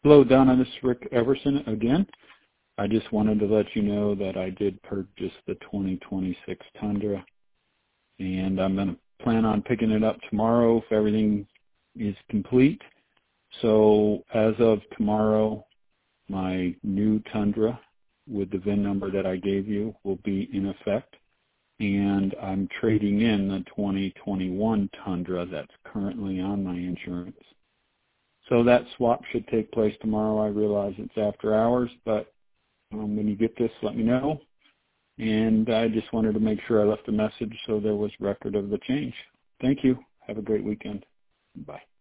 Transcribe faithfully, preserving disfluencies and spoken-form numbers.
Hello, Donna. This is Rick Everson again. I just wanted to let you know that I did purchase the twenty twenty-six Tundra, and I'm going to plan on picking it up tomorrow if everything is complete. So as of tomorrow, my new Tundra with the V I N number that I gave you will be in effect, and I'm trading in the twenty twenty-one Tundra that's currently on my insurance. So that swap should take place tomorrow. I realize it's after hours, but um, when you get this, let me know. And I just wanted to make sure I left a message so there was record of the change. Thank you. Have a great weekend. Bye.